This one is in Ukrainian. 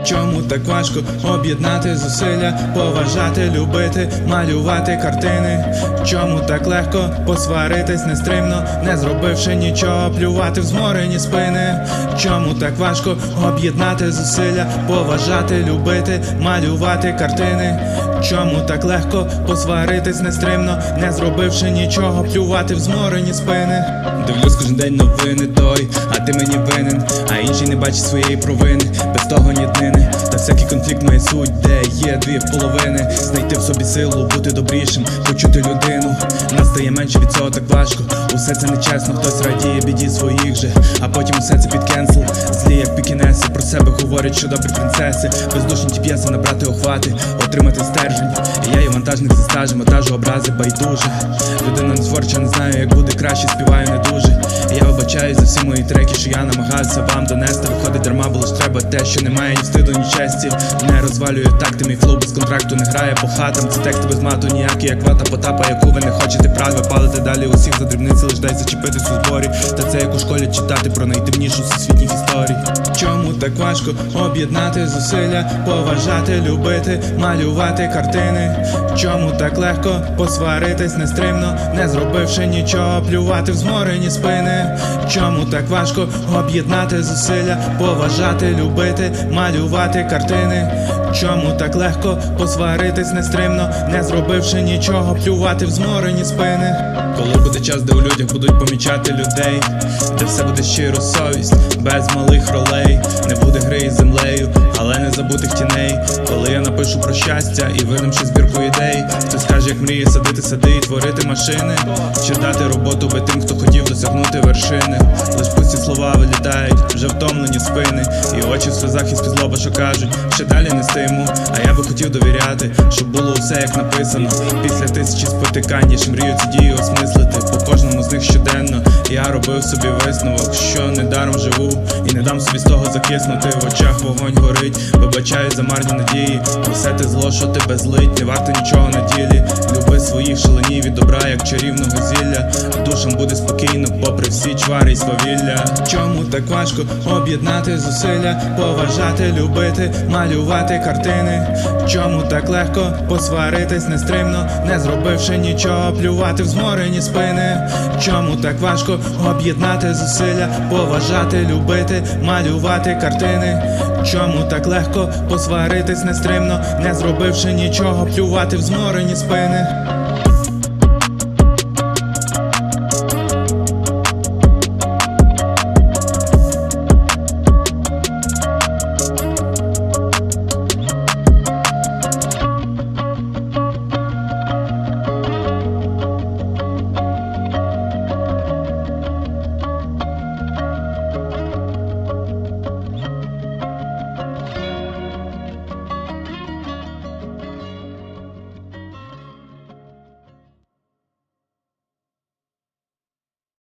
Чому так важко об'єднати зусилля, поважати, любити, малювати картини? Чому так легко посваритись нестримно, не зробивши нічого, плювати в зморені спини? Чому так важко об'єднати зусилля, поважати, любити, малювати картини? Чому так легко посваритись нестримно, не зробивши нічого, плювати в зморені спини? Дивлюсь кожен день новини той, а ти мені винен, а інший не бачить своєї провини, без того ні днини. Та всякий конфлікт має суть, де є дві половини. Знайти в собі силу, бути добрішим, почути людину. Нас стає менше, від цього так важко. Усе це нечесно, хтось радіє біді своїх же, а потім усе це під кенсел. Злі як пікінеси, про себе говорять, що добрі принцеси. Бездушні ті п'єси, набрати охвати, отримати стержень. І я є вантажник зі стажем, вантажу образи байдуже. Людина не творча, не знаю, як буде краще, співаю не дуже. І я вибачаю за всі мої треки, що я намагався вам донести. Виходить дарма, було ж треба те, що немає ні встиду, ні честі. Не розвалює такти, мій флоу без контракту не грає по хатам. Це тексти без мату, ніякі, як вата Потапа, яку ви не хочете правди. Палите далі усіх за дрібниці, лиш дай зачепитись у зборі. Та це як у школі читати про найтемнішу всесвітніх історій. Чому так важко об'єднати зусилля, поважати, любити, малювати картини? Чому так легко посваритись нестримно, не зробивши нічого, плювати в зморені спини? Чому так важко об'єднати зусилля, поважати, любити, малювати картини? Чому так легко посваритись нестримно, не зробивши нічого, плювати в зморені спини? Коли буде час, де у людях будуть помічати людей, де все буде щиро, совість, без малих ролей. Не буде гри із землею, але не забутих тіней. Коли я напишу про щастя і видам ще збірку ідей, хто скаже, як мріє садити сади і творити машини, чи дати роботу би тим, хто хотів досягнути вершини. Лиш пусті слова вилітають, вже втомлені спини, і очі в сльозах із під злоба, що кажуть, ще далі не стиму. А я би хотів довіряти, щоб було усе як написано. Після тисячі спотикань я ж мрію ці дії осмислити. По кожному з них щоденно я робив собі висновок, що недаром живу, і не дам собі з того закиснути. В очах вогонь горить, вибачаю за марні надії. Усе те зло, що тебе злить, не варто нічого на ділі. Люби своїх, шаленій від добра, як чарівного зілля. Душам буде спокійно, попри всі чвари й свавілля. Чому так важко об'єднати зусилля, поважати, любити, малювати картини? Чому так легко посваритись нестримно, не зробивши нічого, плювати в зморені спини? Чому так важко об'єднати зусилля, поважати, любити, малювати картини? Чому так легко посваритись нестримно, не зробивши нічого, плювати в зморені спини?